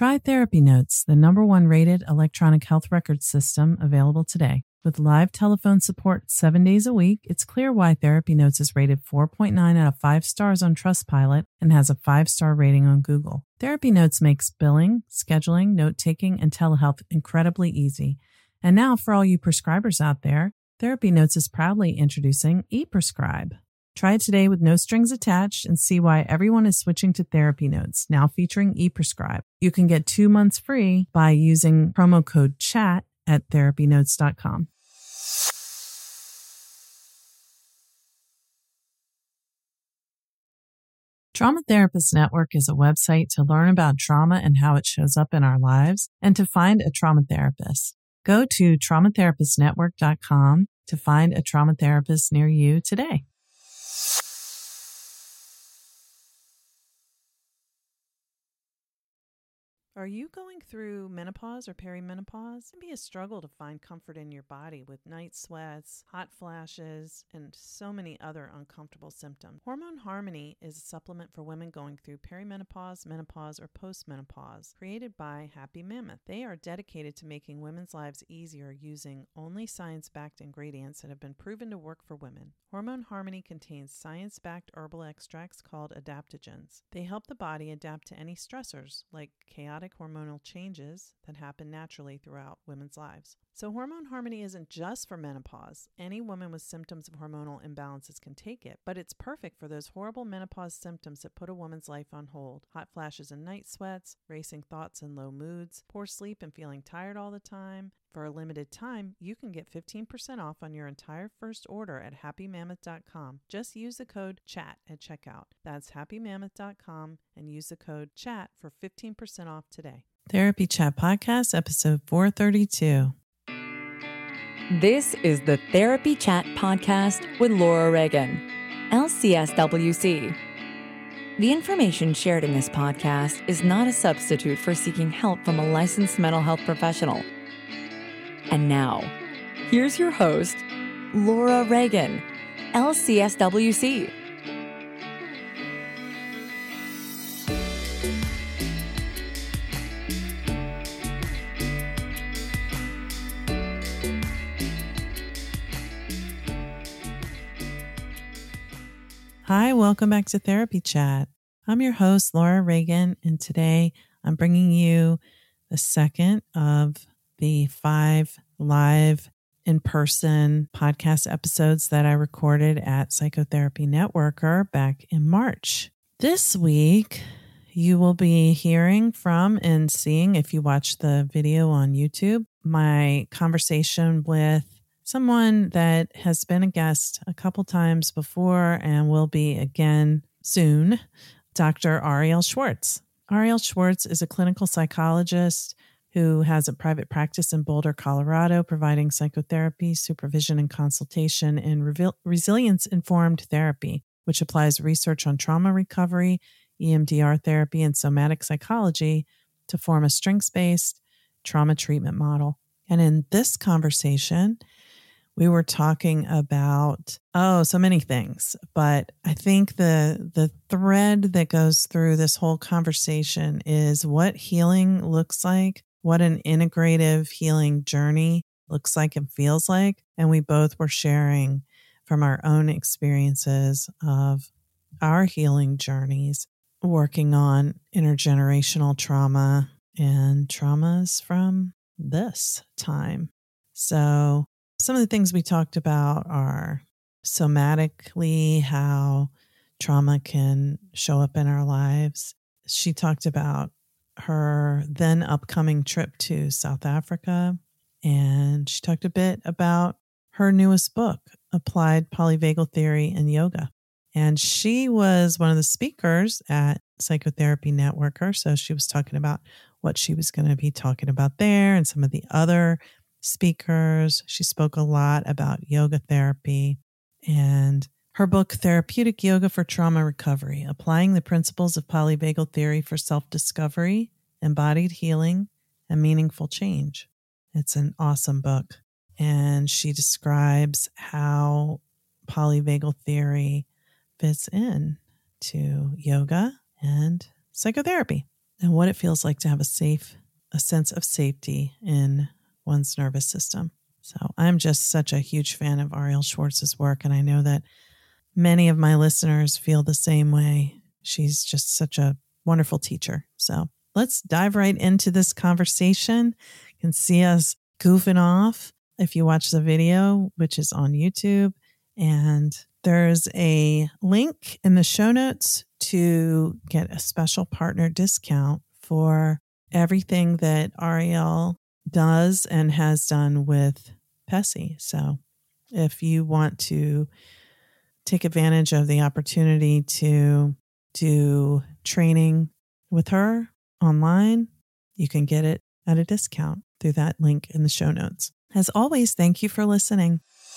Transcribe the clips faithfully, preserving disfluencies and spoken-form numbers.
Try Therapy Notes, the number one rated electronic health record system available today. With live telephone support seven days a week, it's clear why Therapy Notes is rated four point nine out of five stars on Trustpilot and has a five-star rating on Google. Therapy Notes makes billing, scheduling, note-taking, and telehealth incredibly easy. And now, for all you prescribers out there, Therapy Notes is proudly introducing ePrescribe. Try it today with no strings attached and see why everyone is switching to Therapy Notes, now featuring ePrescribe. You can get two months free by using promo code CHAT at therapy notes dot com. Trauma Therapist Network is a website to learn about trauma and how it shows up in our lives and to find a trauma therapist. Go to trauma therapist network dot com to find a trauma therapist near you today. Are you going through menopause or perimenopause? It can be a struggle to find comfort in your body with night sweats, hot flashes, and so many other uncomfortable symptoms. Hormone Harmony is a supplement for women going through perimenopause, menopause, or postmenopause, created by Happy Mammoth. They are dedicated to making women's lives easier using only science-backed ingredients that have been proven to work for women. Hormone Harmony contains science-backed herbal extracts called adaptogens. They help the body adapt to any stressors, like chaotic hormonal changes that happen naturally throughout women's lives. So Hormone Harmony isn't just for menopause. Any woman with symptoms of hormonal imbalances can take it, but it's perfect for those horrible menopause symptoms that put a woman's life on hold. Hot flashes and night sweats, racing thoughts and low moods, poor sleep and feeling tired all the time. For a limited time, you can get fifteen percent off on your entire first order at happy mammoth dot com. Just use the code CHAT at checkout. That's happy mammoth dot com and use the code CHAT for fifteen percent off today. Therapy Chat Podcast, episode four thirty-two. This is the Therapy Chat Podcast with Laura Reagan, L C S W C. The information shared in this podcast is not a substitute for seeking help from a licensed mental health professional. And now, here's your host, Laura Reagan, L C S W C. Hi, welcome back to Therapy Chat. I'm your host, Laura Reagan, and today I'm bringing you the second of the five live in-person podcast episodes that I recorded at Psychotherapy Networker back in March. This week, you will be hearing from and seeing, if you watch the video on YouTube, my conversation with someone that has been a guest a couple times before and will be again soon, Doctor Ariel Schwartz. Ariel Schwartz is a clinical psychologist who has a private practice in Boulder, Colorado, providing psychotherapy, supervision, and consultation in revi- resilience-informed therapy, which applies research on trauma recovery, E M D R therapy, and somatic psychology to form a strengths-based trauma treatment model. And in this conversation, we were talking about, oh, so many things, but I think the the thread that goes through this whole conversation is what healing looks like, what an integrative healing journey looks like and feels like. And we both were sharing from our own experiences of our healing journeys, working on intergenerational trauma and traumas from this time. So some of the things we talked about are somatically how trauma can show up in our lives. She talked about her then upcoming trip to South Africa, and she talked a bit about her newest book, Applied Polyvagal Theory and Yoga. And she was one of the speakers at Psychotherapy Networker, so she was talking about what she was going to be talking about there and some of the other speakers. She spoke a lot about yoga therapy and her book, Therapeutic Yoga for Trauma Recovery, Applying the Principles of Polyvagal Theory for Self-Discovery, Embodied Healing, and Meaningful Change. It's an awesome book. And she describes how polyvagal theory fits in to yoga and psychotherapy. and what it feels like to have a safe, a sense of safety in one's nervous system. So I'm just such a huge fan of Arielle Schwartz's work, and I know that many of my listeners feel the same way. She's just such a wonderful teacher. So let's dive right into this conversation. You can see us goofing off if you watch the video, which is on YouTube. And there's a link in the show notes to get a special partner discount for everything that Arielle does and has done with P E S I. So if you want to take advantage of the opportunity to do training with her online, you can get it at a discount through that link in the show notes. As always, thank you for listening.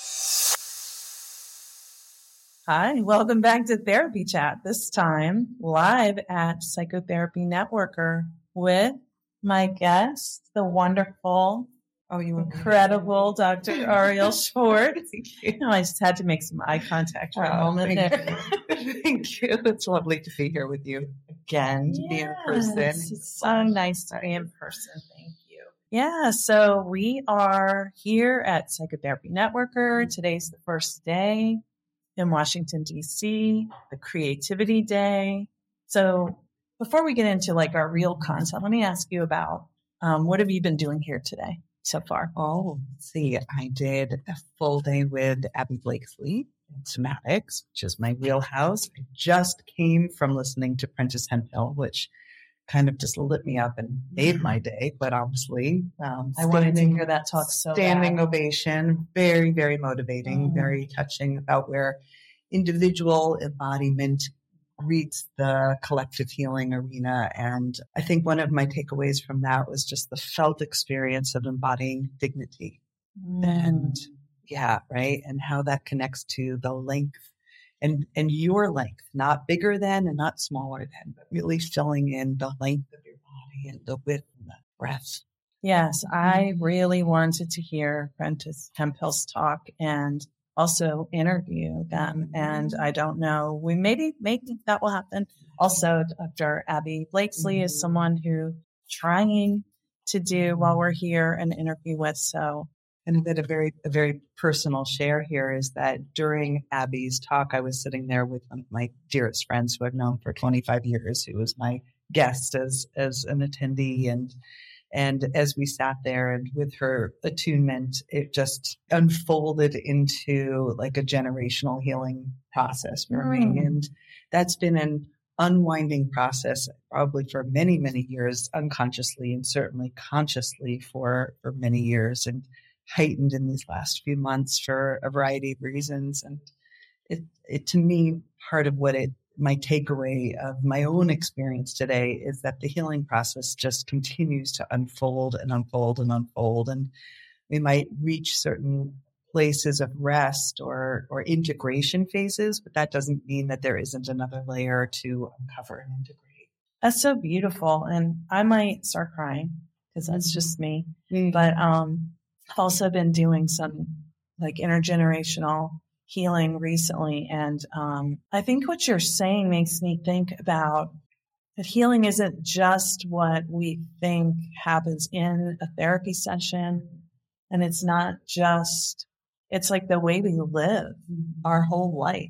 Hi, welcome back to Therapy Chat, this time live at Psychotherapy Networker with my guest, the wonderful, oh, you incredible Doctor Arielle Schwartz. No, I just had to make some eye contact for oh, a moment thank there. You. Thank you. It's lovely to be here with you again, to yes, be in person. It's so nice to be in person. Thank you. Yeah, so we are here at Psychotherapy Networker. Today's the first day in Washington, D C, the Creativity Day. So before we get into like our real content, let me ask you about um, what have you been doing here today so far? Oh, let's see. I did a full day with Abby Blakeslee in somatics, which is my wheelhouse. I just came from listening to Prentice Hemphill, which kind of just lit me up and made my day, but honestly. Um, I wanted to hear that talk so Standing bad. ovation, very, very motivating, mm. very touching about where individual embodiment reads the collective healing arena. And I think one of my takeaways from that was just the felt experience of embodying dignity. Mm. And yeah, right. And how that connects to the length and, and your length, not bigger than and not smaller than, but really filling in the length of your body and the width and the breadth. Yes, I really wanted to hear Prentice Hemphill's talk and also interview them. And I don't know, we maybe, maybe that will happen. Also, Doctor Abby Blakeslee is someone who trying to do while we're here an interview with. So, and that a very, a very personal share here is that during Abby's talk, I was sitting there with one of my dearest friends who I've known for twenty-five years, who was my guest as, as an attendee. And And as we sat there and with her attunement, it just unfolded into like a generational healing process for mm. me. And that's been an unwinding process probably for many, many years, unconsciously and certainly consciously for, for many years, and heightened in these last few months for a variety of reasons. And it, it to me, part of what it my takeaway of my own experience today is that the healing process just continues to unfold and unfold and unfold. And we might reach certain places of rest or, or integration phases, but that doesn't mean that there isn't another layer to uncover and integrate. That's so beautiful. And I might start crying because that's just me. Mm-hmm. But um, I've also been doing some like intergenerational healing recently. And um, I think what you're saying makes me think about that healing isn't just what we think happens in a therapy session. And it's not just, it's like the way we live our whole life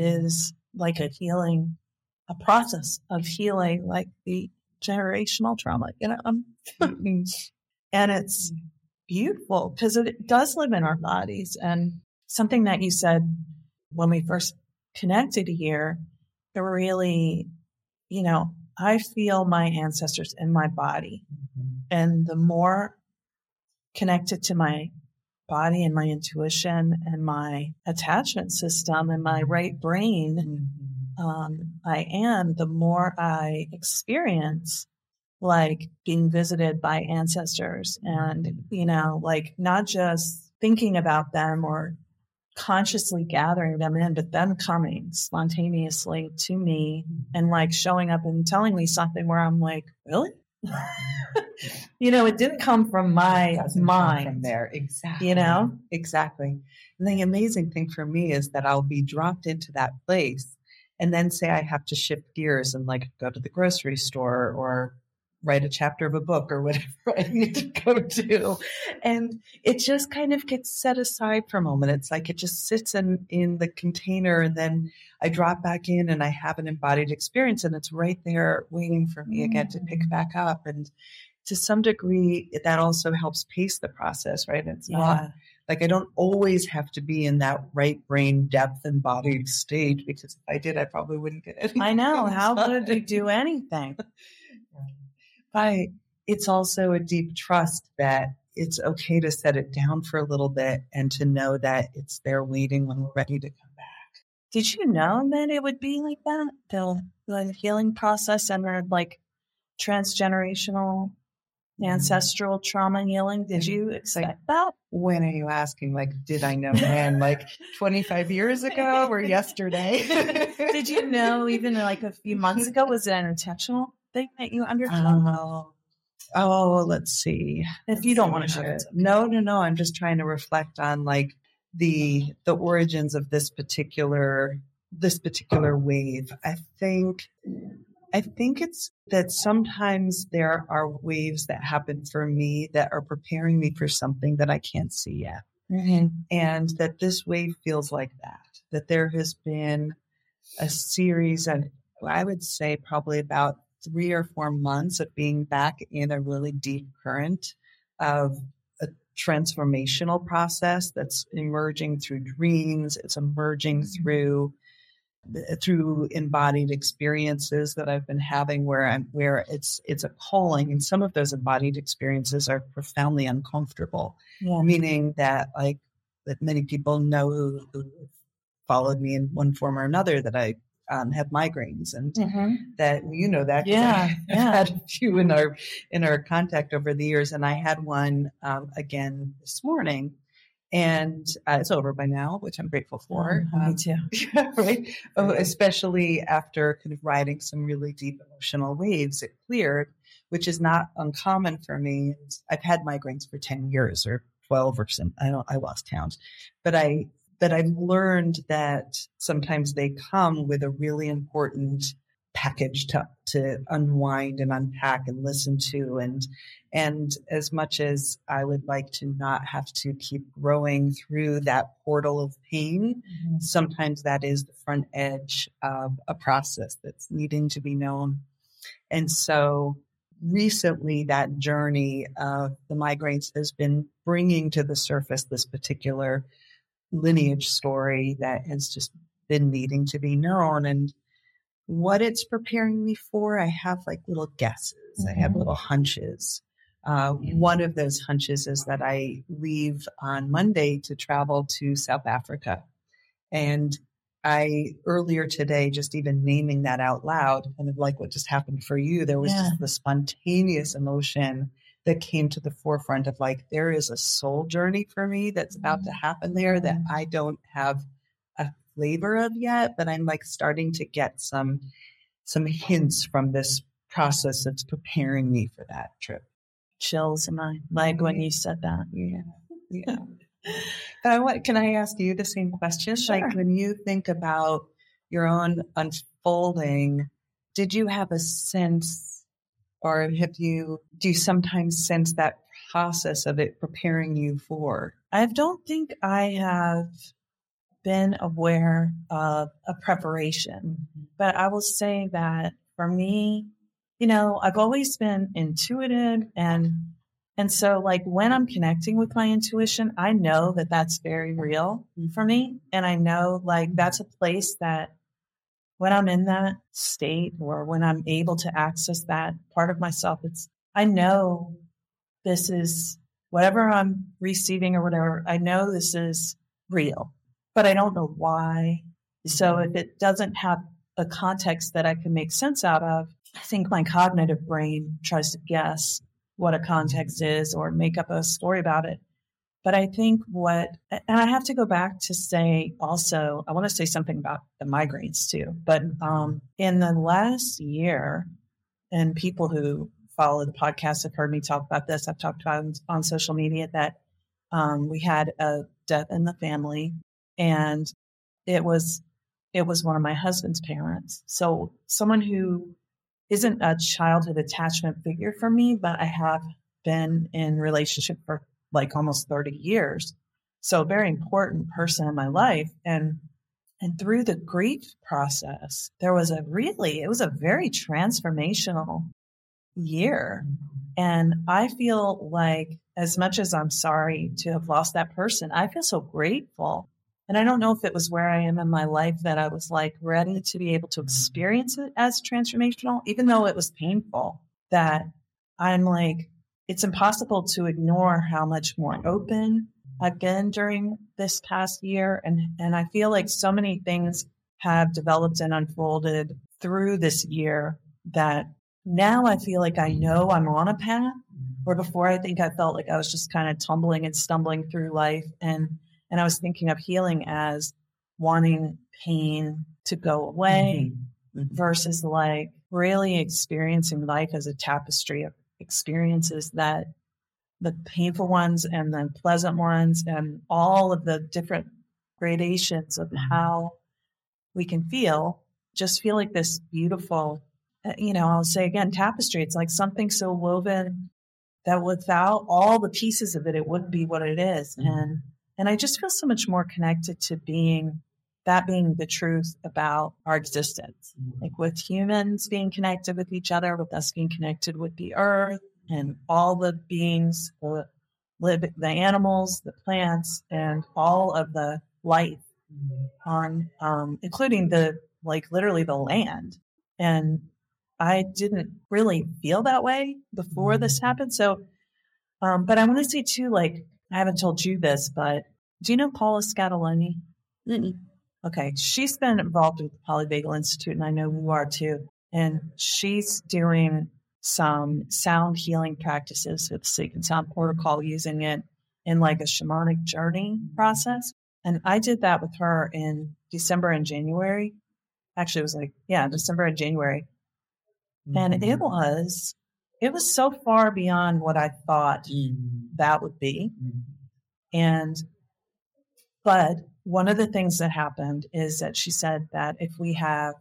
is like a healing, a process of healing, like the generational trauma, you know, um, and it's beautiful because it does live in our bodies. And something that you said when we first connected here, it really, you know, I feel my ancestors in my body. Mm-hmm. And the more connected to my body and my intuition and my attachment system and my right brain mm-hmm. um, I am, the more I experience like being visited by ancestors and, you know, like not just thinking about them or consciously gathering them in, but them coming spontaneously to me and like showing up and telling me something where I'm like, really? You know, it didn't come from my mind. From there, exactly. You know, exactly. And the amazing thing for me is that I'll be dropped into that place, and then say I have to shift gears and like go to the grocery store or write a chapter of a book or whatever I need to go do. And it just kind of gets set aside for a moment. It's like it just sits in, in the container, and then I drop back in and I have an embodied experience, and it's right there waiting for me again to pick back up. And to some degree, that also helps pace the process, right? It's Yeah. not like I don't always have to be in that right brain depth embodied state, because if I did, I probably wouldn't get anything. I know. How would you do anything? But it's also a deep trust that it's okay to set it down for a little bit and to know that it's there waiting when we're ready to come back. Did you know that it would be like that? The, the healing process and the, like transgenerational ancestral trauma healing. Did you expect that? When are you asking? Like, did I know when? Like twenty-five years ago or yesterday? Did you know even like a few months ago? Was it an intentional thing that you undertook? Oh, oh, let's see. If you don't want to share it. No, no, no. I'm just trying to reflect on like the the origins of this particular this particular wave. I think I think it's that sometimes there are waves that happen for me that are preparing me for something that I can't see yet. Mm-hmm. And that this wave feels like that, that there has been a series of, I would say probably about three or four months of being back in a really deep current of a transformational process that's emerging through dreams. It's emerging through through embodied experiences that I've been having where I'm, where it's, it's a calling. And some of those embodied experiences are profoundly uncomfortable, Yeah. meaning that like, that many people know who, who followed me in one form or another, that I um, have migraines, and Mm-hmm. that, you know, that Yeah, I've yeah. had a few in our, in our contact over the years. And I had one um, again this morning. And uh, it's over by now, which I'm grateful for. Oh, me Um, too. yeah, right. Oh, especially after kind of riding some really deep emotional waves, it cleared, which is not uncommon for me. I've had migraines for ten years or twelve or something. I don't, I lost count, but I, but I've learned that sometimes they come with a really important package to, to unwind and unpack and listen to. And, and as much as I would like to not have to keep growing through that portal of pain, Mm-hmm. sometimes that is the front edge of a process that's needing to be known. And so recently that journey of the migraines has been bringing to the surface this particular lineage story that has just been needing to be known. And what it's preparing me for, I have like little guesses. Mm-hmm. I have little hunches. Uh, one of those hunches is that I leave on Monday to travel to South Africa. And I, earlier today, just even naming that out loud, kind of like what just happened for you, there was Yeah. just the spontaneous emotion that came to the forefront of like, there is a soul journey for me that's about to happen there that I don't have a flavor of yet, but I'm like starting to get some, some hints from this process that's preparing me for that trip. Chills in my leg when you said that. Yeah. Yeah. But I want, can I ask you the same question? Sure. Like when you think about your own unfolding, did you have a sense, or have you, do you sometimes sense that process of it preparing you for? I don't think I have been aware of a preparation, Mm-hmm. but I will say that for me, you know, I've always been intuitive, and and so like when I'm connecting with my intuition, I know that that's very real for me. And I know like that's a place that when I'm in that state or when I'm able to access that part of myself, it's, I know this is whatever I'm receiving or whatever. I know this is real, but I don't know why. So if it doesn't have a context that I can make sense out of, I think my cognitive brain tries to guess what a context is or make up a story about it. But I think what, and I have to go back to say also, I want to say something about the migraines too. But um, in the last year, and people who follow the podcast have heard me talk about this, I've talked about it on social media, that um, we had a death in the family, and it was it was one of my husband's parents. So someone who isn't a childhood attachment figure for me, but I have been in relationship for like almost thirty years. So a very important person in my life. And, and through the grief process, there was a really, it was a very transformational year. And I feel like as much as I'm sorry to have lost that person, I feel so grateful. And I don't know if it was where I am in my life that I was like ready to be able to experience it as transformational, even though it was painful, that I'm like, it's impossible to ignore how much more open I've been during this past year. And, and I feel like so many things have developed and unfolded through this year that now I feel like I know I'm on a path, where before I think I felt like I was just kind of tumbling and stumbling through life. And, and I was thinking of healing as wanting pain to go away mm-hmm. versus like really experiencing life as a tapestry of experiences, that the painful ones and the pleasant ones and all of the different gradations of how we can feel, just feel like this beautiful, you know, I'll say again, tapestry. It's like something so woven that without all the pieces of it, it wouldn't be what it is. Mm-hmm. And, and I just feel so much more connected to being, that being the truth about our existence, mm-hmm. like with humans being connected with each other, with us being connected with the earth and all the beings, the, the animals, the plants, and all of the life on, um, including the, like literally the land. And I didn't really feel that way before this happened. So, um, but I want to say too, like, I haven't told you this, but do you know Paula Scatoloni? Mm-mm. Okay. She's been involved with the Polyvagal Institute, and I know you are too. And she's doing some sound healing practices with Sleep and Sound Protocol, using it in like a shamanic journey process. And I did that with her in December and January. Actually, it was like, yeah, December and January. Mm-hmm. And it was, it was so far beyond what I thought mm-hmm. that would be. Mm-hmm. And, but one of the things that happened is that she said that if we have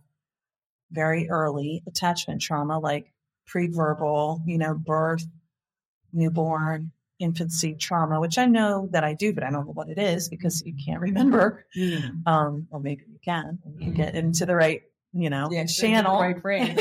very early attachment trauma, like pre-verbal, you know, birth, newborn, infancy trauma, which I know that I do, but I don't know what it is because you can't remember. Mm. Um, or maybe you can. You can get into the right, you know, yeah, channel. Right brain.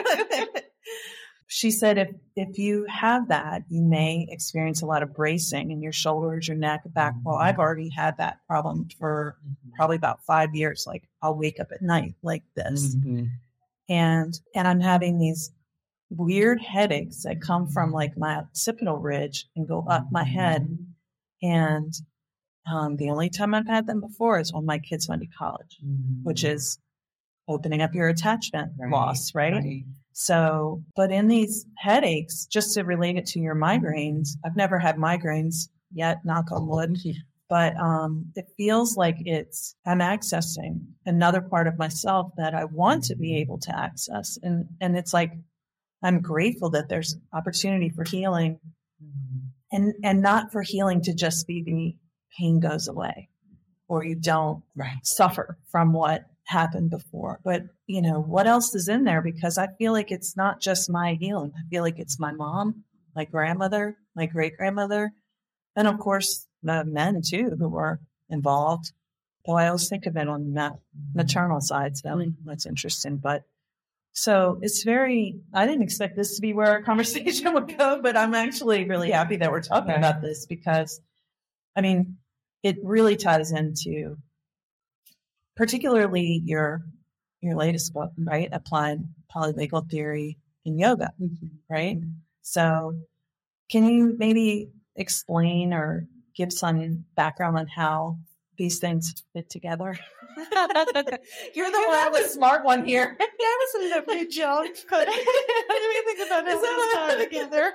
She said if if you have that, you may experience a lot of bracing in your shoulders, your neck, back. Well, I've already had that problem for probably about five years. Like I'll wake up at night like this. Mm-hmm. And and I'm having these weird headaches that come from like my occipital ridge and go up my head. And um, the only time I've had them before is when my kids went to college, mm-hmm. which is opening up your attachment right. loss, right? right? So, but in these headaches, just to relate it to your migraines, I've never had migraines yet, knock on wood, but um, it feels like it's, I'm accessing another part of myself that I want to be able to access. And, and it's like, I'm grateful that there's opportunity for healing and, and not for healing to just be the pain goes away or you don't right. suffer from what happened before. But, you know, what else is in there? Because I feel like it's not just my healing. I feel like it's my mom, my grandmother, my great grandmother, and of course the men too who were involved. Though I always think of it on the maternal side, so that's interesting. But so it's very, I didn't expect this to be where our conversation would go, but I'm actually really happy that we're talking about this because, I mean, it really ties into particularly your your latest book, right? Applied Polyvagal Theory in Yoga, mm-hmm. right? Mm-hmm. So can you maybe explain or give some background on how these things fit together? You're the one, the smart one here. Yeah, I was in a big joke. But I didn't think about how this together.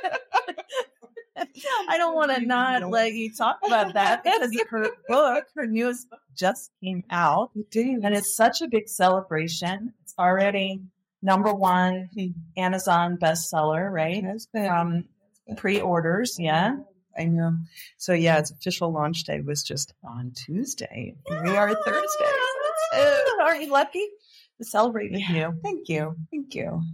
I don't want to not let you talk about that because her book, her newest book, just came out, and it's such a big celebration. It's already number one Amazon bestseller, right? From pre-orders, yeah. I know. So yeah, its official launch day was just on Tuesday. We are Thursday. So uh, aren't you lucky to celebrate with yeah. you? Thank you. Thank you.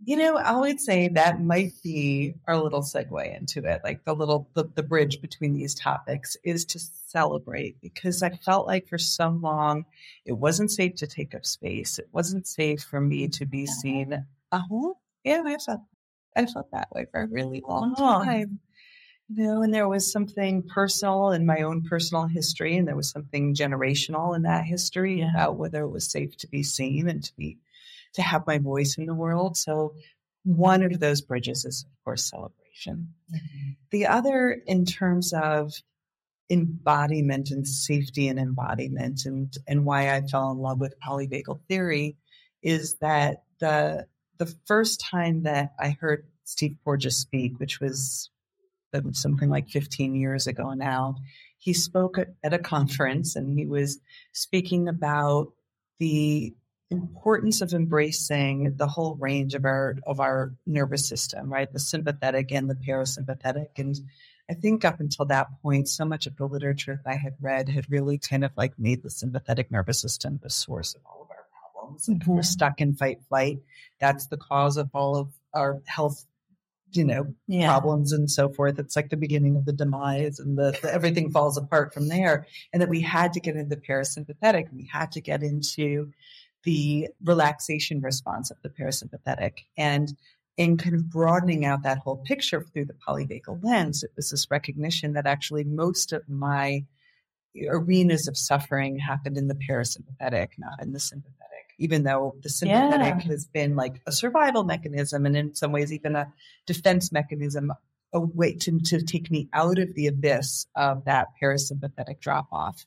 You know, I would say that might be our little segue into it. Like the little, the, the bridge between these topics is to celebrate, because I felt like for so long, it wasn't safe to take up space. It wasn't safe for me to be seen. Uh-huh. Yeah, I felt, I felt that way for a really long time. You know, and there was something personal in my own personal history, and there was something generational in that history yeah. about whether it was safe to be seen and to be to have my voice in the world. So one of those bridges is, of course, celebration. Mm-hmm. The other, in terms of embodiment and safety and embodiment, and, and why I fell in love with polyvagal theory, is that the the first time that I heard Steve Porges speak, which was something like fifteen years ago now, he spoke at a conference, and he was speaking about the importance of embracing the whole range of our of our nervous system, right? The sympathetic and the parasympathetic. And I think up until that point, so much of the literature that I had read had really kind of like made the sympathetic nervous system the source of all of our problems. Mm-hmm. We're stuck in fight flight. That's the cause of all of our health, you know, yeah. problems and so forth. It's like the beginning of the demise, and the, the everything falls apart from there. And that we had to get into the parasympathetic. We had to get into the relaxation response of the parasympathetic. And in kind of broadening out that whole picture through the polyvagal lens, it was this recognition that actually most of my arenas of suffering happened in the parasympathetic, not in the sympathetic, even though the sympathetic yeah. has been like a survival mechanism, and in some ways even a defense mechanism, a way to, to take me out of the abyss of that parasympathetic drop off.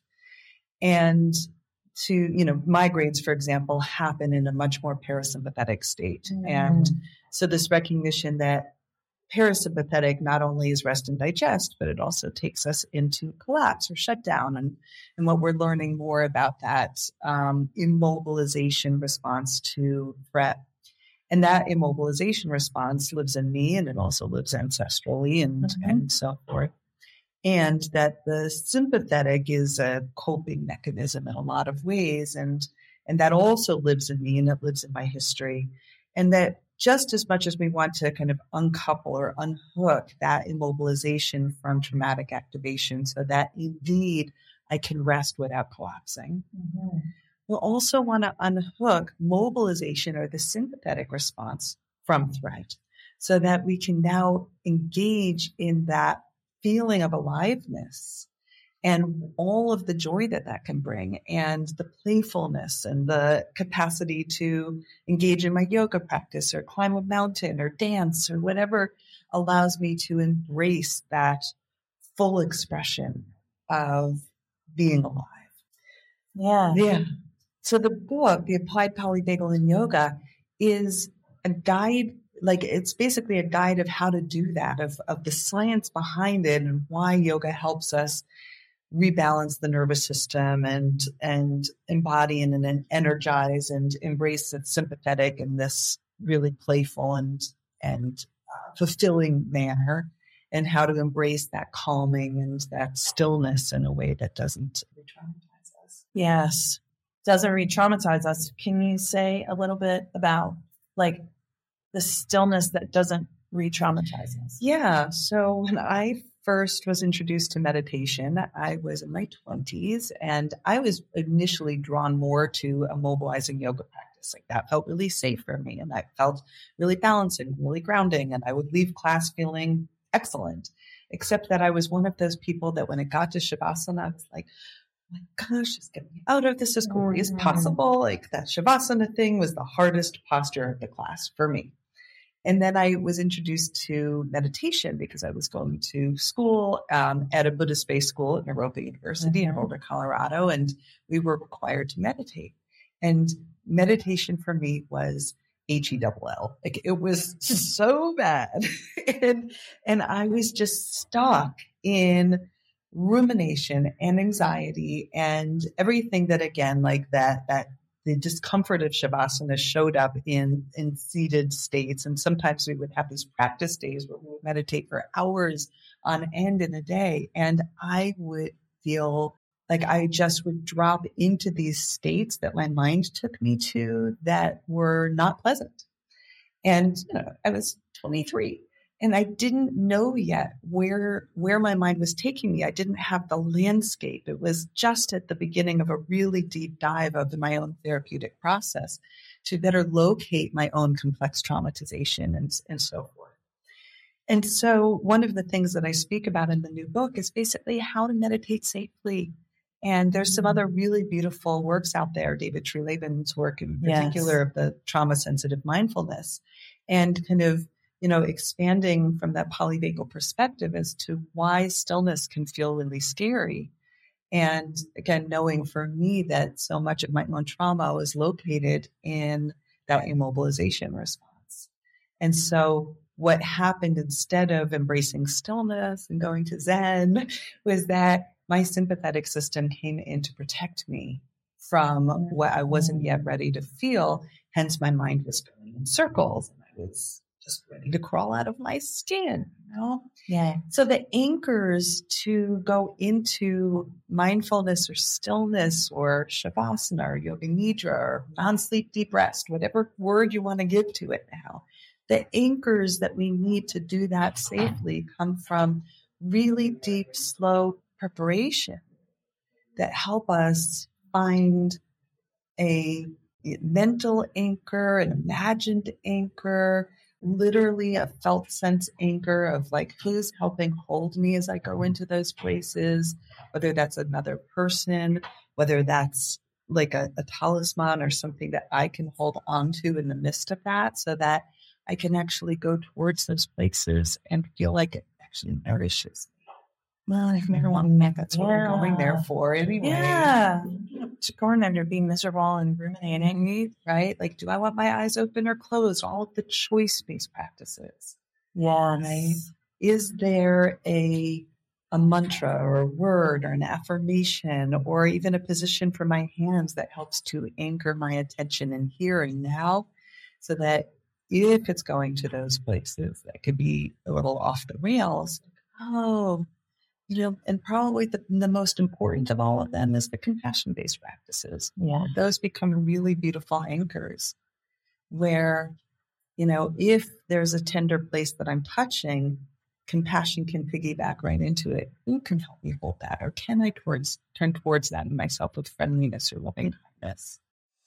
And to, you know, migraines, for example, happen in a much more parasympathetic state. Mm. And so this recognition that parasympathetic not only is rest and digest, but it also takes us into collapse or shutdown. And, and what we're learning more about that um, immobilization response to threat. And that immobilization response lives in me, and it also lives ancestrally and, mm-hmm. and so forth. And that the sympathetic is a coping mechanism in a lot of ways. And, and that also lives in me, and it lives in my history. And that just as much as we want to kind of uncouple or unhook that immobilization from traumatic activation so that indeed I can rest without collapsing, mm-hmm. we'll also want to unhook mobilization or the sympathetic response from threat so that we can now engage in that feeling of aliveness and all of the joy that that can bring, and the playfulness and the capacity to engage in my yoga practice or climb a mountain or dance or whatever allows me to embrace that full expression of being alive. Yeah. Yeah. So the book, The Applied Polyvagal in Yoga, is a guide. Like it's basically a guide of how to do that, of, of the science behind it and why yoga helps us rebalance the nervous system and, and embody and, and energize and embrace the sympathetic in this really playful and, and uh, fulfilling manner, and how to embrace that calming and that stillness in a way that doesn't re-traumatize us. Yes. Doesn't re-traumatize us. Can you say a little bit about like the stillness that doesn't re-traumatize us? Yeah. So when I first was introduced to meditation, I was in my twenties, and I was initially drawn more to a mobilizing yoga practice. Like that felt really safe for me, and I felt really balancing, really grounding, and I would leave class feeling excellent, except that I was one of those people that when it got to Shavasana, I was like, oh my gosh, just get me out of this as quickly as possible. Like that Shavasana thing was the hardest posture of the class for me. And then I was introduced to meditation because I was going to school um, at a Buddhist-based school at Naropa University mm-hmm. in Boulder, Colorado, and we were required to meditate. And meditation for me was H E double L. Like it was so bad. and, and I was just stuck in rumination and anxiety and everything that, again, like that, that the discomfort of Shavasana showed up in, in seated states. And sometimes we would have these practice days where we would meditate for hours on end in a day. And I would feel like I just would drop into these states that my mind took me to that were not pleasant. And you know, I was twenty-three. And I didn't know yet where where my mind was taking me. I didn't have the landscape. It was just at the beginning of a really deep dive of my own therapeutic process to better locate my own complex traumatization and, and so forth. And so one of the things that I speak about in the new book is basically how to meditate safely. And there's some other really beautiful works out there, David Treleaven's work in particular, yes, of the trauma-sensitive mindfulness, and kind of, you know, expanding from that polyvagal perspective as to why stillness can feel really scary. And again, knowing for me that so much of my own trauma was located in that immobilization response. And so what happened instead of embracing stillness and going to Zen was that my sympathetic system came in to protect me from what I wasn't yet ready to feel. Hence, my mind was going in circles and I was just ready to crawl out of my skin, you know? Yeah. So the anchors to go into mindfulness or stillness or shavasana or yoga nidra or non-sleep deep rest, whatever word you want to give to it now, the anchors that we need to do that safely come from really deep, slow preparation that help us find a mental anchor, an imagined anchor, literally a felt sense anchor of like who's helping hold me as I go into those places, whether that's another person, whether that's like a, a talisman or something that I can hold on to in the midst of that so that I can actually go towards those places and feel like it actually nourishes me. Well, if you ever want to make That's what we're going there for anyway. Yeah. Just going there to be miserable and ruminating. Right? Like, do I want my eyes open or closed? All of the choice-based practices. Yes. Right? Is there a a mantra or a word or an affirmation or even a position for my hands that helps to anchor my attention in here and now so that if it's going to those places that could be a little off the rails, oh, you know, and probably the, the most important of all of them is the compassion-based practices. Yeah. Those become really beautiful anchors where, you know, if there's a tender place that I'm touching, compassion can piggyback right into it. Who can help me hold that? Or can I towards turn towards that in myself with friendliness or loving kindness?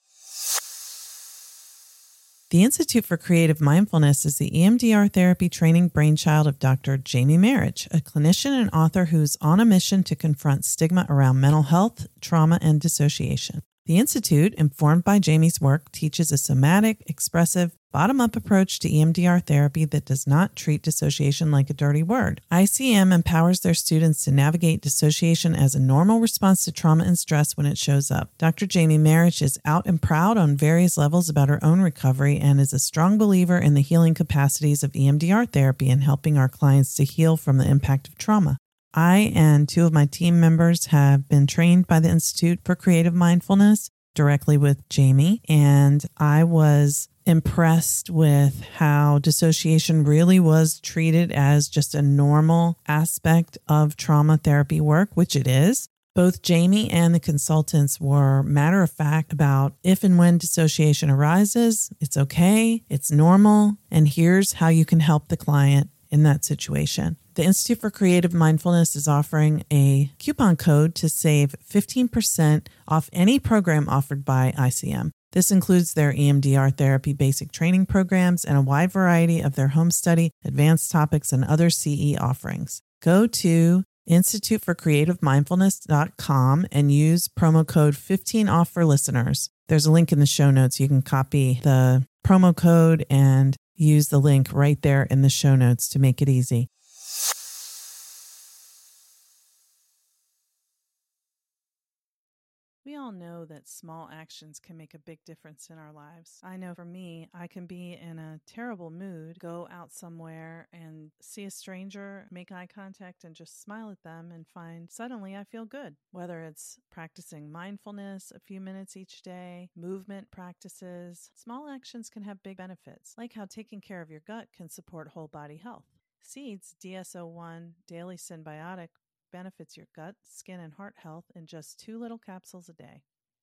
The Institute for Creative Mindfulness is the E M D R therapy training brainchild of Doctor Jamie Marich, a clinician and author who's on a mission to confront stigma around mental health, trauma, and dissociation. The Institute, informed by Jamie's work, teaches a somatic, expressive, bottom-up approach to E M D R therapy that does not treat dissociation like a dirty word. I C M empowers their students to navigate dissociation as a normal response to trauma and stress when it shows up. Doctor Jamie Marich is out and proud on various levels about her own recovery and is a strong believer in the healing capacities of E M D R therapy and helping our clients to heal from the impact of trauma. I and two of my team members have been trained by the Institute for Creative Mindfulness directly with Jamie, and I was impressed with how dissociation really was treated as just a normal aspect of trauma therapy work, which it is. Both Jamie and the consultants were matter of fact about if and when dissociation arises, it's okay, it's normal, and here's how you can help the client in that situation. The Institute for Creative Mindfulness is offering a coupon code to save fifteen percent off any program offered by I C M. This includes their E M D R therapy basic training programs and a wide variety of their home study, advanced topics, and other C E offerings. Go to institute for creative mindfulness dot com and use promo code fifteen off for listeners. There's a link in the show notes. You can copy the promo code and use the link right there in the show notes to make it easy. We all know that small actions can make a big difference in our lives. I know for me, I can be in a terrible mood, go out somewhere and see a stranger, make eye contact and just smile at them and find suddenly I feel good. Whether it's practicing mindfulness a few minutes each day, movement practices, small actions can have big benefits, like how taking care of your gut can support whole body health. Seeds D S O one Daily Synbiotic benefits your gut, skin, and heart health in just two little capsules a day.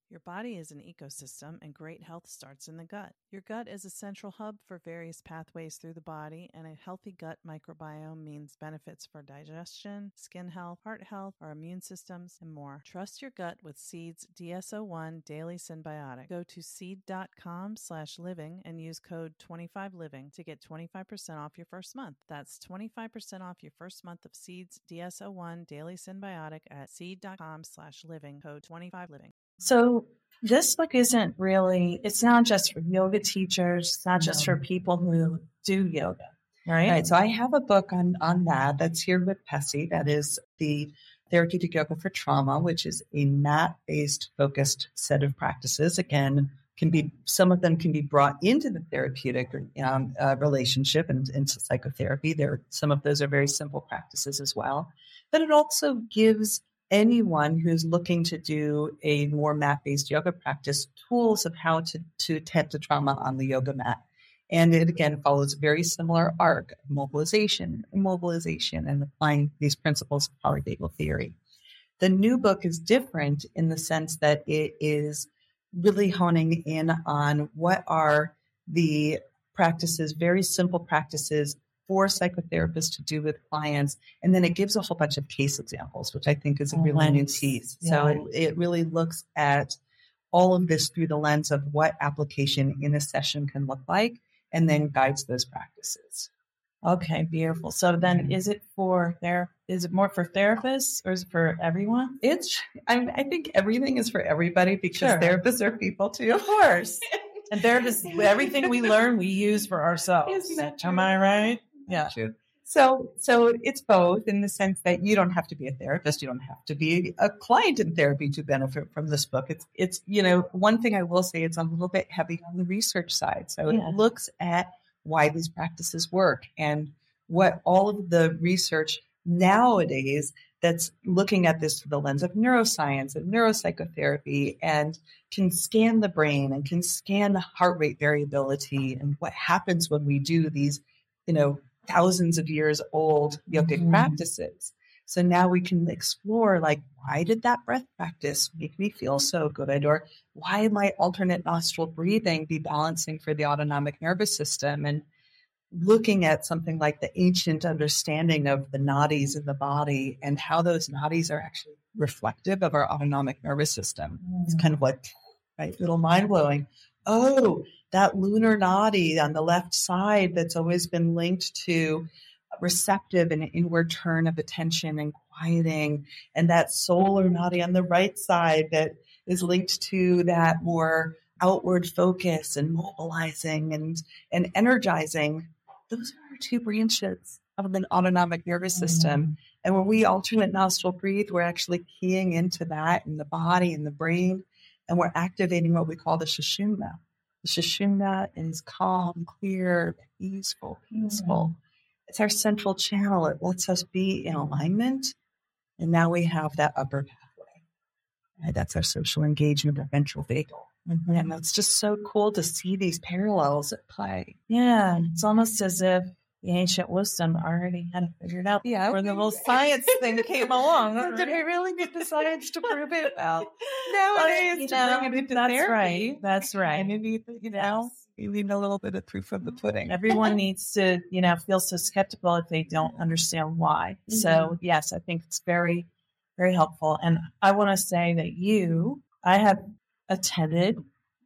Your body is an ecosystem, and great health starts in the gut. Your gut is a central hub for various pathways through the body, and a healthy gut microbiome means benefits for digestion, skin health, heart health, our immune systems, and more. Trust your gut with Seed's D S O one Daily Synbiotic. Go to seed.com slash living and use code twenty-five living to get twenty-five percent off your first month. That's twenty-five percent off your first month of Seed's D S O one Daily Synbiotic at seed.com slash living, code twenty-five living. So this book isn't really, it's not just for yoga teachers. It's not just No. for people who do yoga, right? Right. So I have a book on, on that that's here with Pessy. That is the Therapeutic Yoga for Trauma, which is a mat-based focused set of practices. Again, can be some of them can be brought into the therapeutic um, uh, relationship and into psychotherapy. There, some of those are very simple practices as well. But it also gives anyone who's looking to do a more mat-based yoga practice tools of how to, to tend to trauma on the yoga mat. And it, again, follows a very similar arc of mobilization, immobilization, and applying these principles of polyvagal theory. The new book is different in the sense that it is really honing in on what are the practices, very simple practices for psychotherapists to do with clients. And then it gives a whole bunch of case examples, which I think is a really new piece. Yeah. So it, it really looks at all of this through the lens of what application in a session can look like, and then guides those practices. Okay, beautiful. So then is it for there? Is it more for therapists or is it for everyone? It's, I, I think everything is for everybody because Sure. therapists are people too. Of course. And therapists, everything we learn, we use for ourselves. Isn't that true? Am I right? Yeah. True. So, so it's both in the sense that you don't have to be a therapist. You don't have to be a client in therapy to benefit from this book. It's, it's, you know, one thing I will say, it's a little bit heavy on the research side. So Yeah. it looks at why these practices work and what all of the research nowadays that's looking at this through the lens of neuroscience and neuropsychotherapy and can scan the brain and can scan the heart rate variability and what happens when we do these, you know, thousands of years old yogic Mhm. practices. So now we can explore, like, why did that breath practice make me feel so good? Or why might alternate nostril breathing be balancing for the autonomic nervous system? And looking at something like the ancient understanding of the nadis in the body and how those nadis are actually reflective of our autonomic nervous system. It's kind of like, right, a little mind blowing. Oh, that lunar nadi on the left side that's always been linked to receptive and inward turn of attention and quieting, and that solar nadi on the right side that is linked to that more outward focus and mobilizing and, and energizing. Those are our two branches of the autonomic nervous system. And when we alternate nostril breathe, we're actually keying into that in the body and the brain, and we're activating what we call the Sushumna. The Sushumna is calm, clear, easeful, peaceful. It's our central channel. It lets us be in alignment. And now we have that upper pathway. Right? That's our social engagement, our ventral vagal. Mm-hmm. And it's just so cool to see these parallels at play. Yeah. It's almost as if the ancient wisdom already had it figured out. Yeah. Or the little science thing came along. Did we really get the science to prove it? Well, Well, nowadays, you to know, bring it into that's therapy, right. That's right. and you need, you know, you need a little bit of proof of the pudding. Everyone needs to, you know, feel so skeptical if they don't understand why. Mm-hmm. So yes, I think it's very, very helpful. And I want to say that you, I have attended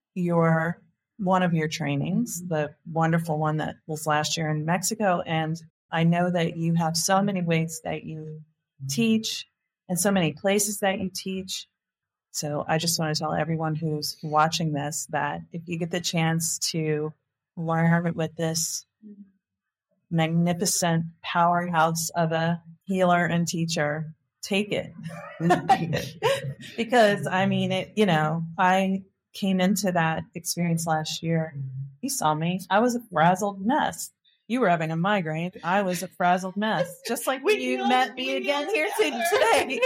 your, one of your trainings, the wonderful one that was last year in Mexico. And I know that you have so many ways that you teach and so many places that you teach. So I just want to tell everyone who's watching this that if you get the chance to learn with this magnificent powerhouse of a healer and teacher, take it. Because I mean, it, you know, I came into that experience last year. You saw me. I was a frazzled mess. You were having a migraine. I was a frazzled mess. Just like when you met me again here today.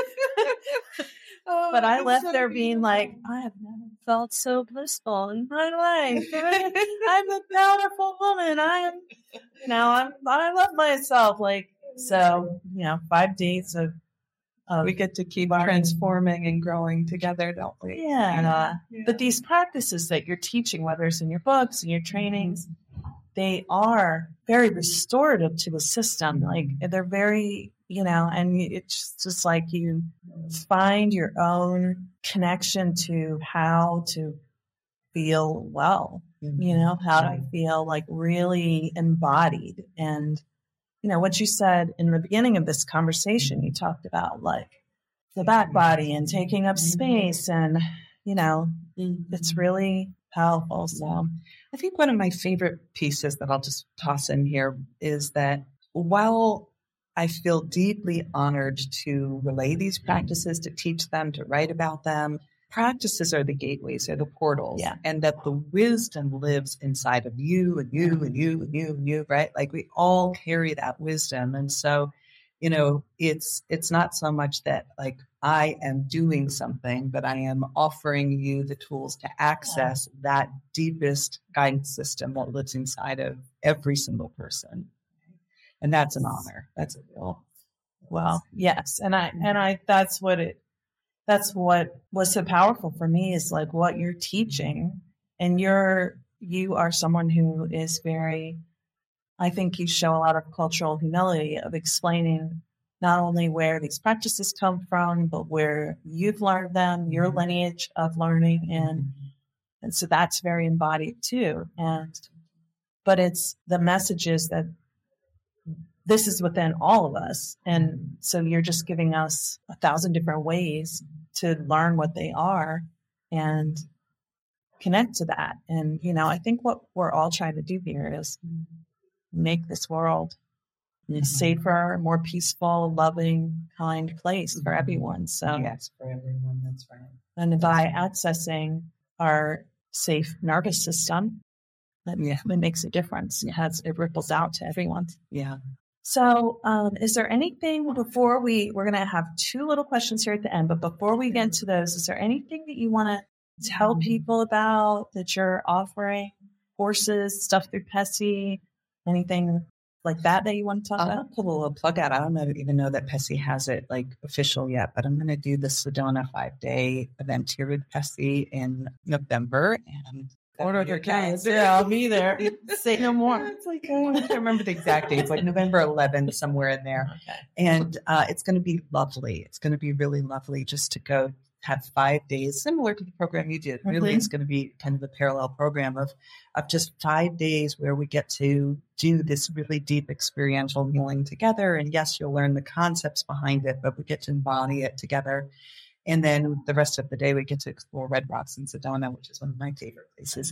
Oh, But I that's left so there being like, I have never felt so blissful in my life. I'm a powerful woman. I am, you know, I'm, I love myself. Like, so, you know, five days of of, we get to keep learning. transforming and growing together, don't we? Yeah. Yeah. But these practices that you're teaching, whether it's in your books and your trainings, they are very restorative to the system. Like they're very, you know, and it's just like you find your own connection to how to feel well, you know, how to feel like really embodied. And, you know, what you said in the beginning of this conversation, you talked about like the back body and taking up space, and, you know, it's really powerful. So I think one of my favorite pieces that I'll just toss in here is that while I feel deeply honored to relay these practices, to teach them, to write about them, practices are the gateways, they're the portals. Yeah. And that the wisdom lives inside of you and you and you and you and you, right? Like we all carry that wisdom. And so, you know, it's it's not so much that like I am doing something, but I am offering you the tools to access that deepest guidance system that lives inside of every single person. And that's an honor. That's a real. Well, yes. And I, and I, that's what it, that's what was so powerful for me is like what you're teaching, and you're, you are someone who is very, I think you show a lot of cultural humility of explaining not only where these practices come from, but where you've learned them, your lineage of learning. And, and so that's very embodied too. And, but it's the messages that this is within all of us. And so you're just giving us a thousand different ways to learn what they are and connect to that. And, you know, I think what we're all trying to do here is make this world a safer, more peaceful, loving, kind place for everyone. So Yes, for everyone. That's right. and by accessing our safe nervous system, that Yeah. it makes a difference. It has, it ripples out to everyone. Yeah. So, um, is there anything before we, we're going to have two little questions here at the end, but before we get to those, is there anything that you want to tell people about that you're offering? Courses, stuff through Pessy, anything like that that you want to talk I'll about? put a little plug out. I don't know, even know that Pessy has it like official yet, but I'm going to do the Sedona five day event here with Pessy in November. And Order your calendar. Yeah, I'll be there. Say no more. It's like, I can't remember the exact date. It's like November eleventh, somewhere in there. Okay. And uh, it's going to be lovely. It's going to be really lovely just to go have five days, similar to the program you did. Really, Mhm. it's going to be kind of a parallel program of, of just five days where we get to do this really deep experiential healing together. And yes, you'll learn the concepts behind it, but we get to embody it together. And then the rest of the day, we get to explore Red Rocks in Sedona, which is one of my favorite places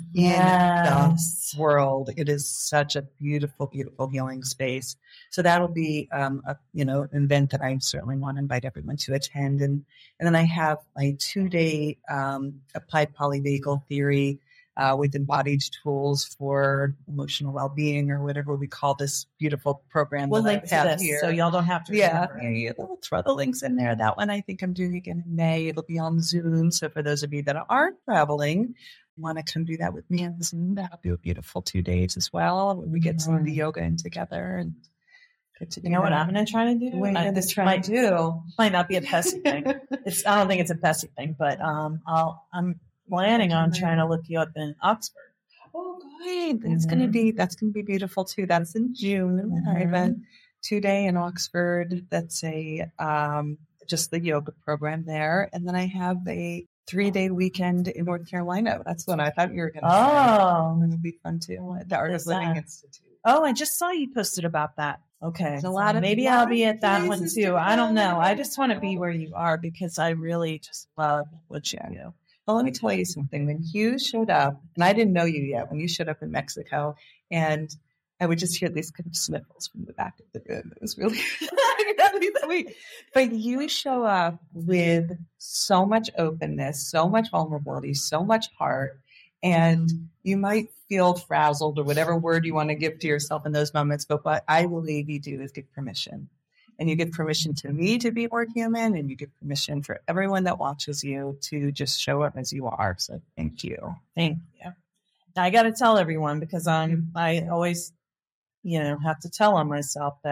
Yes. in the world. It is such a beautiful, beautiful healing space. So that'll be, um, a, you know, an event that I certainly want to invite everyone to attend. And, and then I have my two day, um, applied polyvagal theory, uh, with embodied tools for emotional well-being, or whatever we call this beautiful program. We'll that I link to have this here. so y'all don't have to Yeah, remember. yeah, we'll throw the links in there. That one I think I'm doing again in May. It'll be on Zoom. So for those of you that aren't traveling, want to come do that with me on Zoom, that'll be a beautiful two days as well. Where we get some of the yoga in together and get to do You know what that. I'm going to try to do? What are you I- gonna this try might to do? might not be a Pessy thing. It's I don't think it's a Pessy thing, but um, I'll I'm planning on trying to look you up in Oxford. Oh, great! It's gonna be that's gonna be beautiful too. That's in June. I have a two day in Oxford. That's a um, just the yoga program there, and then I have a three day weekend in North Carolina. That's what I thought you were gonna say. Oh, It would be fun too. At the Art of What's Living that? Institute. oh, I just saw you posted about that. Okay, There's a so lot of- maybe lot I'll of be at that one places to too. I don't go. know. I just want to be where you are because I really just love what you do. Well, let me tell you something. When you showed up, and I didn't know you yet, when you showed up in Mexico, and I would just hear these kind of sniffles from the back of the room. It was really, really sweet. But you show up with so much openness, so much vulnerability, so much heart, and you might feel frazzled or whatever word you want to give to yourself in those moments. But what I believe you do is give permission. And you give permission to me to be more human, and you give permission for everyone that watches you to just show up as you are. So thank you. Thank you. I got to tell everyone because I'm, I always, you know, have to tell on myself that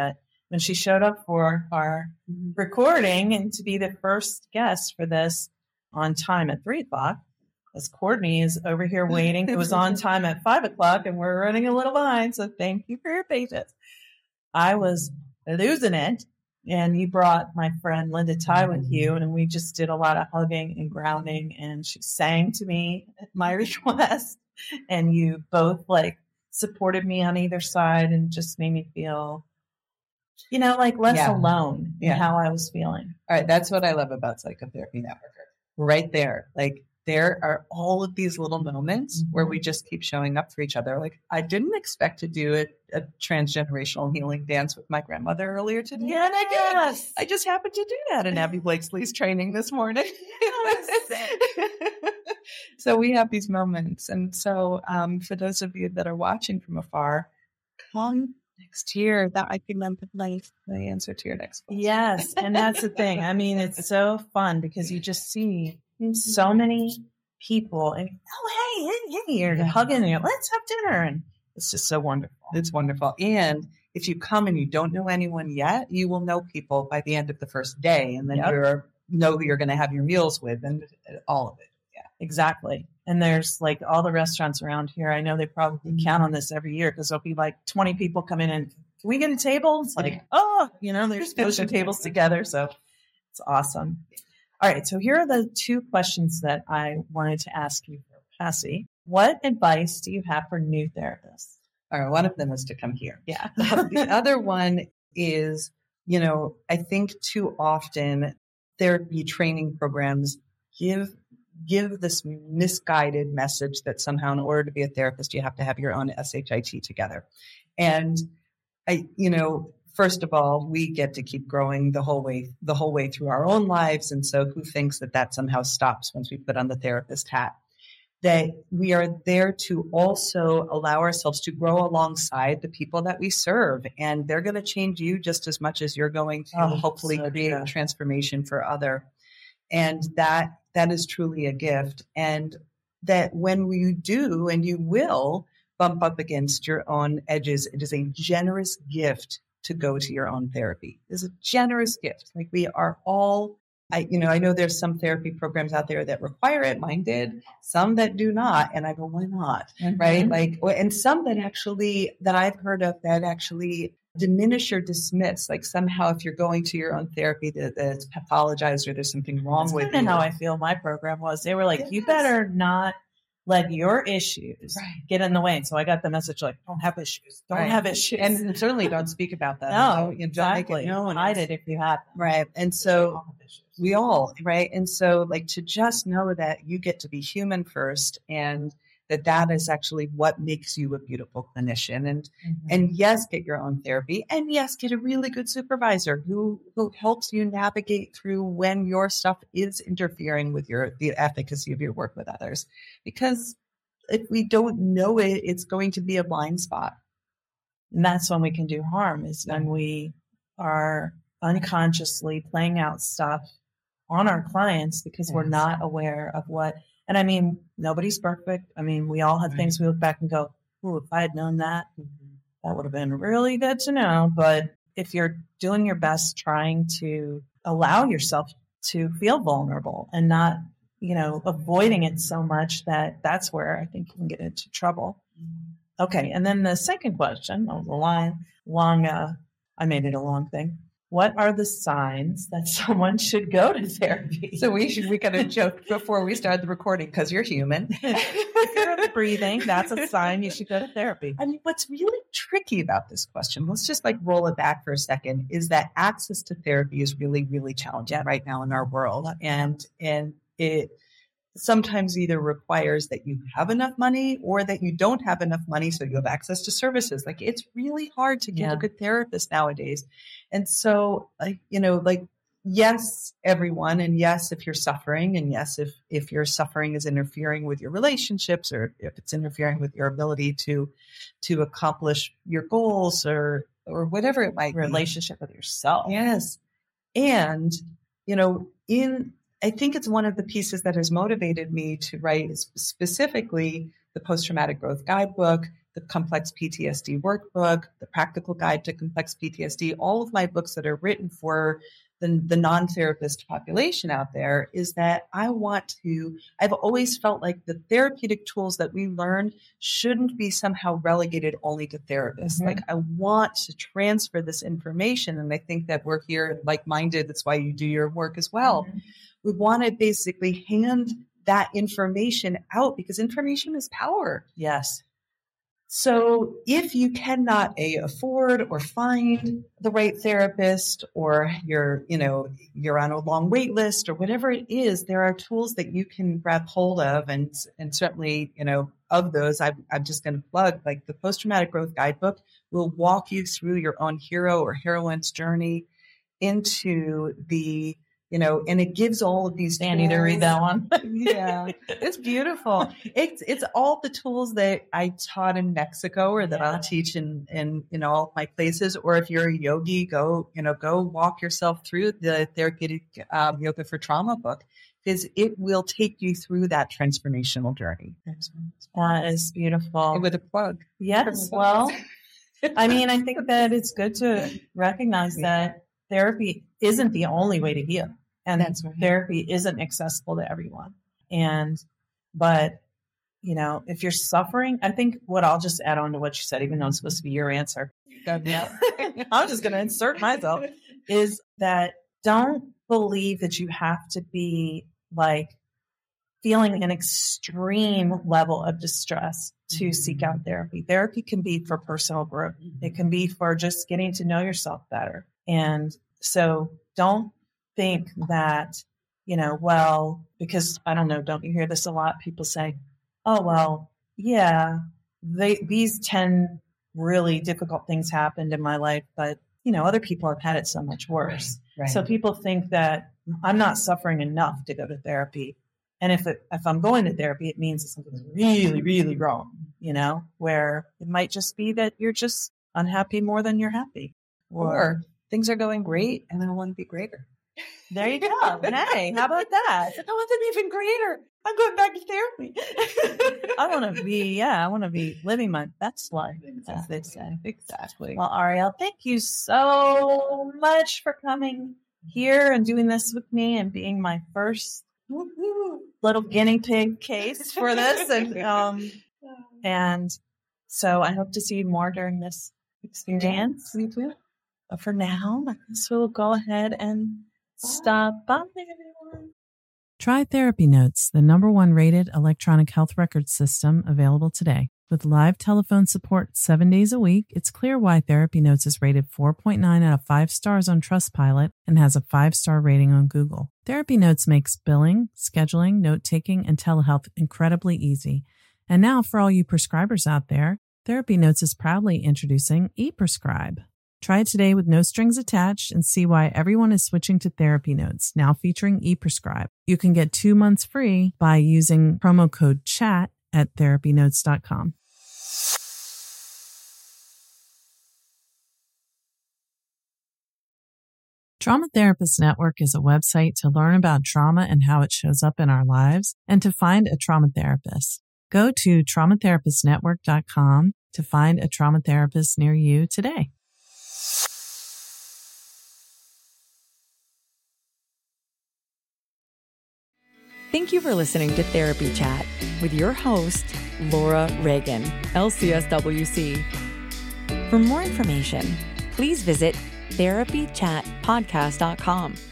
when she showed up for our recording and to be the first guest for this on time at three o'clock, as Courtney is over here waiting. It was on time at five o'clock and we're running a little behind. So thank you for your patience. I was losing it. And you brought my friend Linda Ty with you, and we just did a lot of hugging and grounding, and she sang to me at my request, and you both like supported me on either side and just made me feel, you know, like less Yeah. alone Yeah. in how I was feeling. All right. That's what I love about Psychotherapy Network. Right there. Like, there are all of these little moments where we just keep showing up for each other. Like, I didn't expect to do a, a transgenerational healing dance with my grandmother earlier today. Yeah, and I did. yes. I just happened to do that in Abby Blakesley's training this morning. So we have these moments. And so um, for those of you that are watching from afar, come next year. That I think I'm the answer to your next question. Yes. And that's the thing. I mean, it's so fun because you just see so many people and, oh, hey, hey, hey, you're hugging you. Let's have dinner. And it's just so wonderful. It's wonderful. And if you come and you don't know anyone yet, you will know people by the end of the first day. And then Yep. you're know who you're going to have your meals with and all of it. Yeah. Exactly. And there's like all the restaurants around here. I know they probably count on this every year because there'll be like twenty people come in and can we get a table? It's like, oh, you know, they're pushing tables together. So it's awesome. All right. So here are the two questions that I wanted to ask you for Cassie. What advice do you have for new therapists? All right. One of them is to come here. Yeah. The other one is, you know, I think too often therapy training programs give give this misguided message that somehow in order to be a therapist, you have to have your own S H I T together. And I, you know, first of all, we get to keep growing the whole way, the whole way through our own lives. And so who thinks that that somehow stops once we put on the therapist hat? That we are there to also allow ourselves to grow alongside the people that we serve. And they're going to change you just as much as you're going to Oh, hopefully so create true. transformation for other. And that, that is truly a gift. And that when we do, and you will bump up against your own edges, it is a generous gift to go to your own therapy. It's a generous gift. Like we are all, I, you know, I know there's some therapy programs out there that require it. Mine did. Some that do not. And I go, why not? Right? Like, and some that actually, that I've heard of that actually diminish or dismiss. Like somehow if you're going to your own therapy that, that it's pathologized or there's something wrong That's with kind of you. how I feel my program was. They were like, you Yes. better not let your issues Right. get in the way. And so I got the message like, don't have issues. Don't Right. have issues. And certainly don't speak about that. no, You know, exactly. Don't make it known. Hide it if you have them. Right. And so we all, right. And so like to just know that you get to be human first and that that is actually what makes you a beautiful clinician. And, Mm-hmm. and yes, get your own therapy and yes, get a really good supervisor who, who helps you navigate through when your stuff is interfering with your, the efficacy of your work with others. Because if we don't know it, it's going to be a blind spot. And that's when we can do harm is when we are unconsciously playing out stuff on our clients because we're Yes. not aware of what, and I mean, nobody's perfect. I mean, we all have Right. things we look back and go, oh, if I had known that, that would have been really good to know. But if you're doing your best trying to allow yourself to feel vulnerable and not, you know, avoiding it so much that that's where I think you can get into trouble. Okay. And then the second question, oh, the line, long, uh, I made it a long thing. What are the signs that someone should go to therapy? So we should, we got to joke before we start the recording because you're human. If you're breathing, that's a sign you should go to therapy. I mean, what's really tricky about this question, let's just like roll it back for a second, is that access to therapy is really, really challenging right now in our world. And, and it sometimes either requires that you have enough money or that you don't have enough money. So you have access to services. Like it's really hard to get Yeah. a good therapist nowadays. And so like, you know, like, yes, everyone. And yes, if you're suffering and yes, if, if your suffering is interfering with your relationships or if it's interfering with your ability to, to accomplish your goals or, or whatever it might be. Relationship with yourself. Yes. And, you know, in, I think it's one of the pieces that has motivated me to write specifically the Post-Traumatic Growth Guidebook, the Complex P T S D Workbook, the Practical Guide to Complex P T S D, all of my books that are written for the, the non-therapist population out there, is that I want to, I've always felt like the therapeutic tools that we learn shouldn't be somehow relegated only to therapists. Mm-hmm. Like I want to transfer this information. And I think that we're here like-minded. That's why you do your work as well. Mm-hmm. We want to basically hand that information out because information is power. Yes. So if you cannot a afford or find the right therapist, or you're, you know, you're on a long wait list or whatever it is, there are tools that you can grab hold of. And, and certainly, you know, of those, I'm, I'm just going to plug, like the Post-Traumatic Growth Guidebook will walk you through your own hero or heroine's journey into the, you know, and it gives all of these I need to read that one. Yeah, it's beautiful. It's it's all the tools that I taught in Mexico, or that yeah. I'll teach in in you know all of my places. Or if you're a yogi, go you know go walk yourself through the Therapeutic um, Yoga for Trauma book, because it will take you through that transformational journey. That is beautiful. With a plug. Yes. Well, I mean, I think that it's good to recognize that therapy isn't the only way to heal. And that's right. Therapy isn't accessible to everyone. And, but, you know, if you're suffering, I think what I'll just add on to what you said, even though it's supposed to be your answer, yeah. I'm just going to insert myself, is that don't believe that you have to be like feeling an extreme level of distress to seek out therapy. Therapy can be for personal growth. It can be for just getting to know yourself better. And so don't think that, you know, well, because I don't know, don't you hear this a lot? People say, oh, well, yeah, they, these ten really difficult things happened in my life, but, you know, other people have had it so much worse. Right, right. So people think that I'm not suffering enough to go to therapy. And if it, if I'm going to therapy, it means that something's really, really wrong, you know, where it might just be that you're just unhappy more than you're happy. Or, or things are going great and I want to be greater. There you go. Hey, how about that? I want them even greater. I'm going back to therapy. I want to be, yeah, I want to be living my best life, exactly. as they say. Exactly. Well, Ariel, thank you so much for coming here and doing this with me and being my first little guinea pig case for this. And, um, and so I hope to see you more during this experience. We will. But for now, I guess we'll go ahead and stop by, everyone. Try Therapy Notes, the number one rated electronic health record system available today. With live telephone support seven days a week, it's clear why Therapy Notes is rated four point nine out of five stars on Trustpilot and has a five-star rating on Google. Therapy Notes makes billing, scheduling, note-taking, and telehealth incredibly easy. And now for all you prescribers out there, Therapy Notes is proudly introducing ePrescribe. Try it today with no strings attached and see why everyone is switching to Therapy Notes, now featuring ePrescribe. You can get two months free by using promo code CHAT at therapy notes dot com. Trauma Therapist Network is a website to learn about trauma and how it shows up in our lives and to find a trauma therapist. Go to trauma therapist network dot com to find a trauma therapist near you today. Thank you for listening to Therapy Chat with your host, Laura Reagan, L C S W C. For more information, please visit therapy chat podcast dot com.